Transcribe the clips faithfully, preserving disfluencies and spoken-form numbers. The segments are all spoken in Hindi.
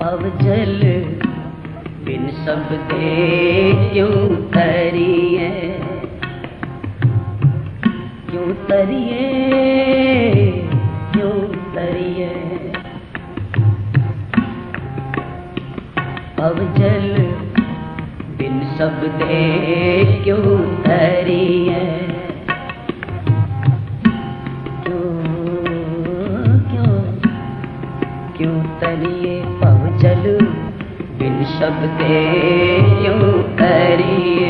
अवजल बिन शब्दे क्यों तरिए, क्यों तरिए, क्यों तरिए। अवजल बिन शब्दे क्यों तरिए, क्यों क्यों क्यों तरिए। अवजल बिन शब्दे क्यों तरिए।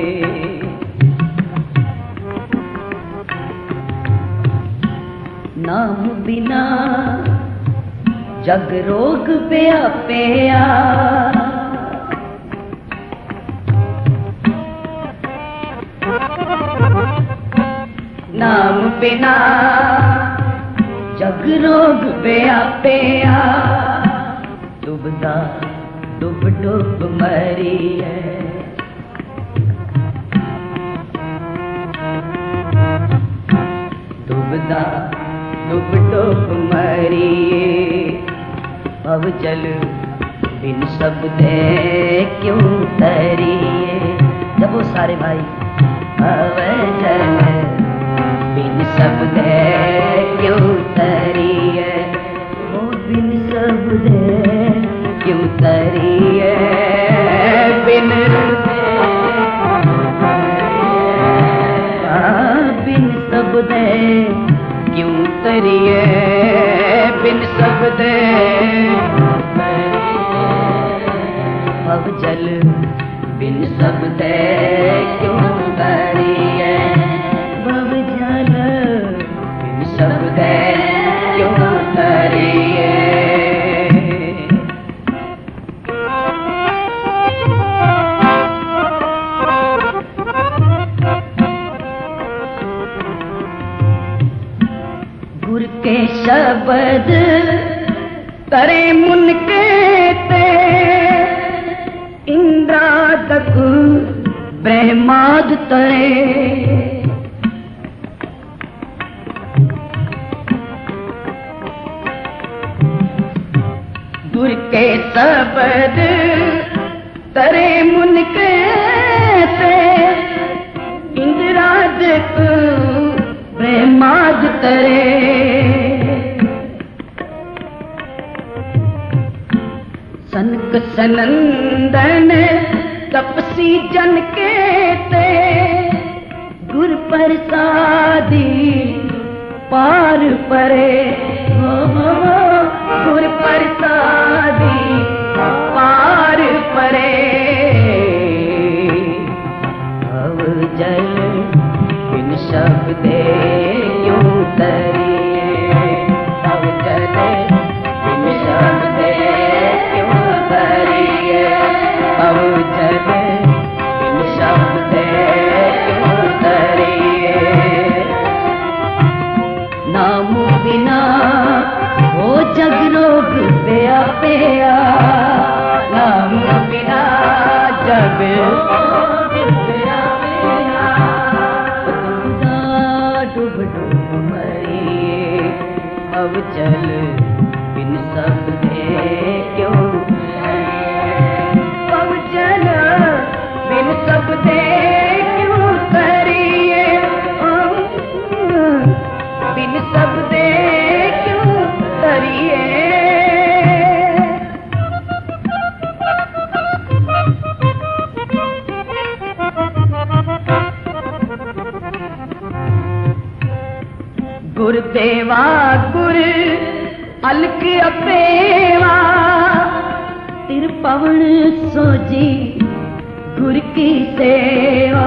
नाम बिना जग रोग व्यापया, नाम बिना जग रोग व्यापया। डूबदा डूब डूब मरिए, डूबदा डूब डूब मरिए। अवजल बिन शब्दे क्यों तरिए। जब वो सारे भाई अवजल बिन शब्दे क्यों तरिए, ओ बिन शब्दे क्यों तरिए। बिन बिन शब्दे क्यों तरिए, बिन शब्दे। अवजल बिन शब्दे क्यों तरिए, अवजल बिन शब्दे क्यों तरिए। गुर के शब्द करे मुनके ते, इंद्रादक ब्रह्माद तरे। गुर के शब्द तरे मुनके ते, इंद्रादक ब्रह्माद तरे। सनक सनंदन तपसी जन के ते, गुर प्रसादी पार परे। गुर प्रसादी पार परे। अवजल बिन शब्दे क्यों तरिए, अवजल बिन शब्दे क्यों तरिए। अवजल बिन शब्दे क्यों तरिए। नाम बिना हो जग रोग व्यापया, नाम बिना जग डूब डूब मरिए। अवजल बिन शब्दे क्यों, अवजल बिन शब्दे क्यों तरिए, बिन शब्दे क्यों तरिए। गुरुदेवा गुर अलक अपेवा, तिर पवन सोजी गुर की सेवा।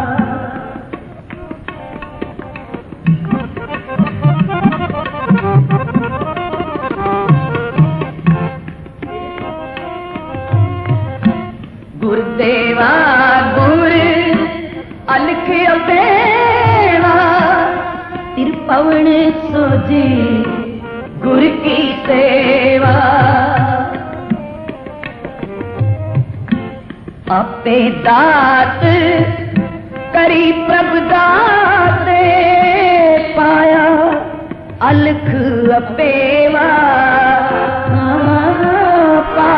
गुरुदेवा गुर अलक अपेवा, तिर पवन सोजी गुर की सेवा। आपे दात करी प्रभु दाते, पाया अलख अपेवा। पाया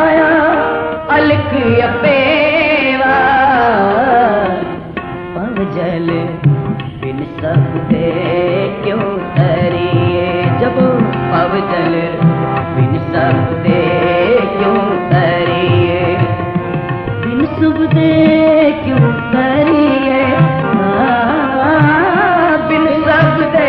शब्दे क्यों तरिए जब पवजल बिन शब्दे क्यों तरिए बिन शब्दे क्यों तरिए बिन शब्दे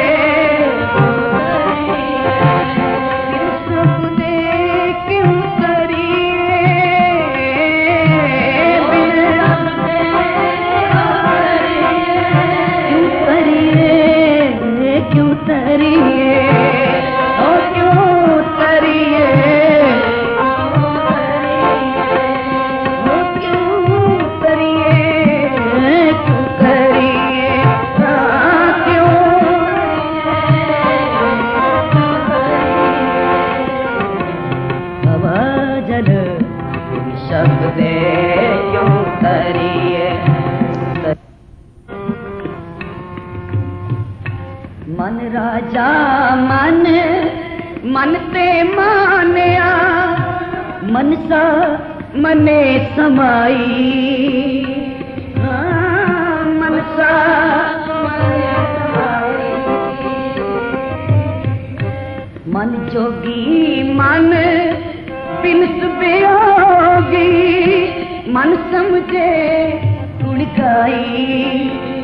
मन राजा मन मन ते मानया मनसा मने समाई मनसा मन जोगी मन बिनस बेयोगी मन समझे गुण गाई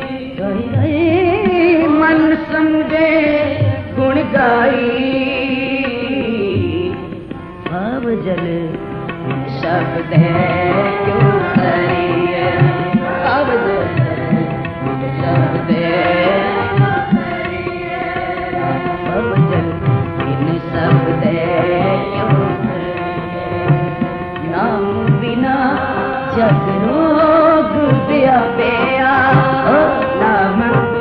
मन समझे गुण गाई भाव जल शब्द क्यों तरिए भाव जल शब्द भाव जल इन शब्द क्यों नाम बिना जग रोग दिया बेया नाम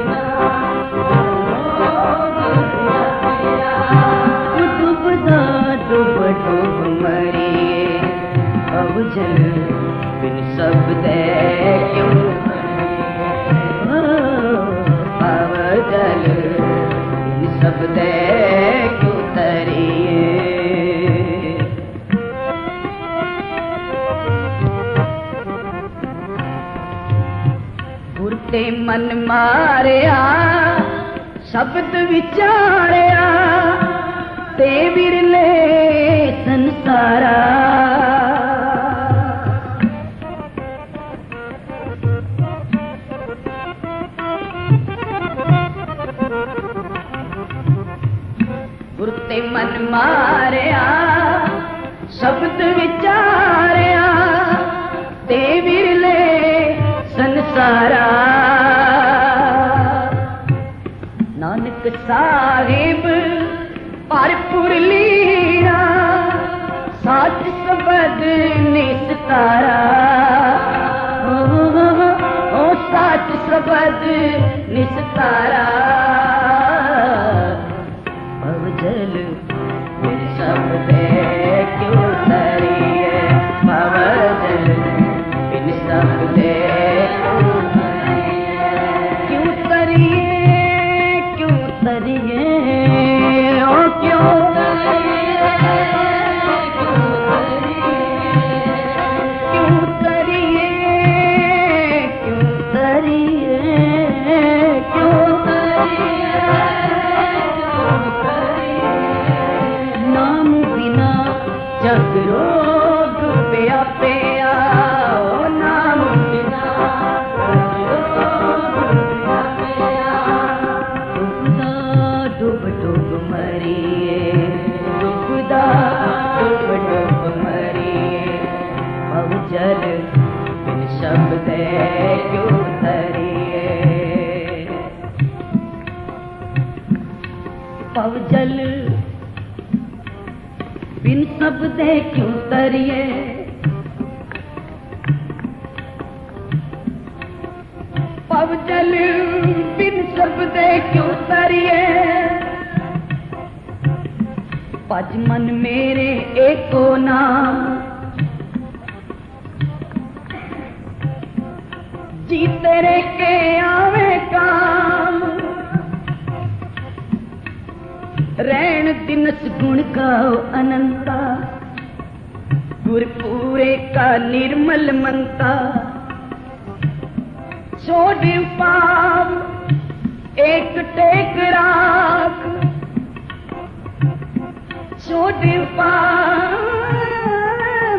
जल बिन शब्द क्यों पाव जल बिन शब्द क्यों तरिए गुरते मन मारिया शब्द विचारिया ते विरले संसारा गुरते मन मारिया शब्द विचारिया ते विरले संसारा नानक साहिब भरपुर लीना साच सबद निस्तारा ओ साच सबद निस्तारा जल बिन शब्द क्यों तरिए भाव जल बिन शब्द क्यों तरिए क्यों तरिए ओ क्यों तरिए क्यों तरिए क्यों तरिए क्यों तरिए जग रोग पिया पिया नाम बिना डुबदा डुब डुब मरिए डुबदा डुब डुब मरिए पव जल बिन शब्द क्यों तरिए पव जल बिन शब्द क्यों तरिए पव जल बिन शब्द क्यों तरिए पज मन मेरे एको नाम जी तेरे के आवे काम रैन दिनस गुण गाओ अनंता गुरपूरे का निर्मल मनता छोड़ पाव एक टेक राख छोड़ पाव,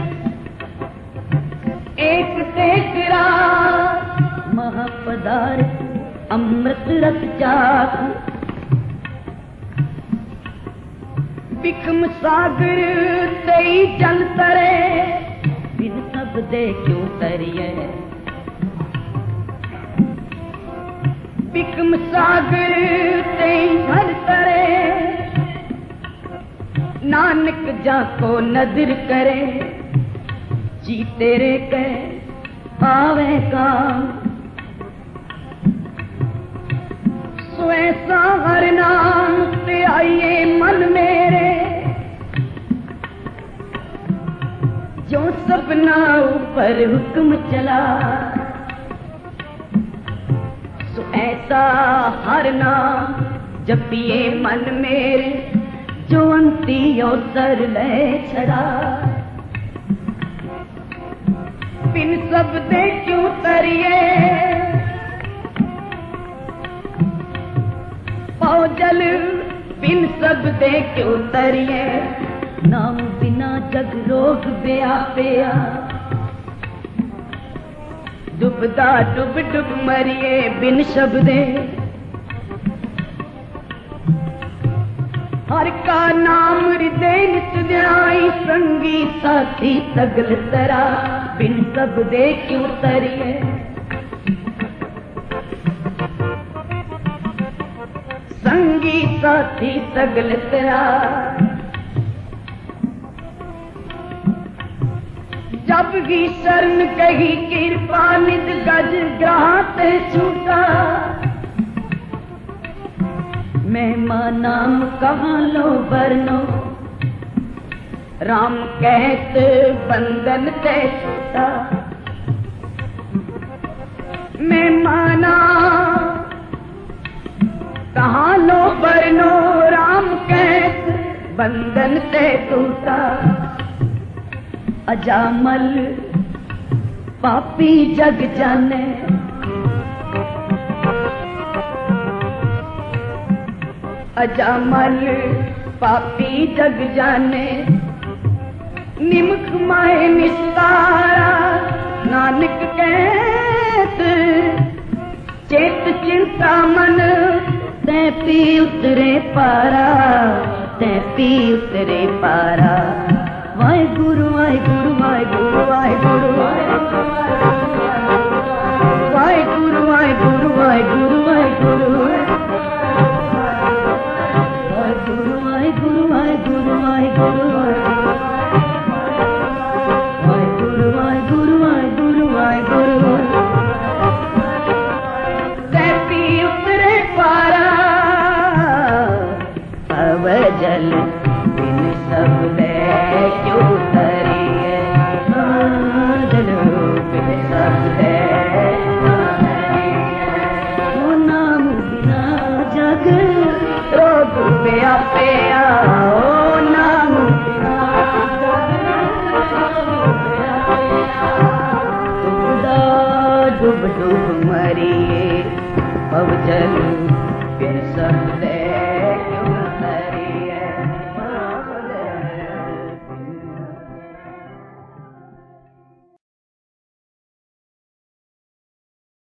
एक टेक राख महापदार्थ अमृत रस चाख, बिकम सागर तेई जल तरे, बिन सब दे क्यों तरिए, बिकम सागर तेई जल तरे, नानक जाको नजर करे, जी तेरे के आवे काम, सो ऐसा हर नाम से आइए मन मेरे, जो सपना ऊपर हुक्म चला, सो ऐसा हर नाम जपिए मन मेरे, जो अंती अवसर ले छड़ा, बिन सब दे क्यों तरिए, जल बिन सब दे क्यों तरिए, नाम बिना जग रोग व्यापिया, डुबदा डुब डुब मरिए बिन शब्दे, हर का नाम हृदय नित ध्याई, संगी साथी सगल तरा, बिन सब दे क्यों तरिए, संगी साथी सगल तरा, जब ही शरण कही कृपा निज गज ग्राहते छूटा, महिमा नाम कहाँ लो बरनो, राम कहत बंधन ते छूटा, महिमा नाम कहाँ लो बरनो, राम कहत बंधन ते टूटा, अजामल पापी जग जाने, अजामल पापी जग जाने, निमक माए निस्तारा, नानक कहत चेत चिंता मन, तै पी उतरे पारा, तै पी उतरे पारा, वाहे गुरु वाहे गुरु वाहे गुरु वाहे गुरु वाहे गुरु वाहे गुरु वाहे गुरु वाहे गुरु वाहे गुरु वाहे गुरु वाहे गुरु वाहे गुरु वाहे गुरु वाहे गुरु वाहे गुरु वाहे गुरु, तैपी उतरे पारा, अब जल बिन सब दे क्यों तरिए, जल बिन सब दे नाम बिना जग रोग व्यापे,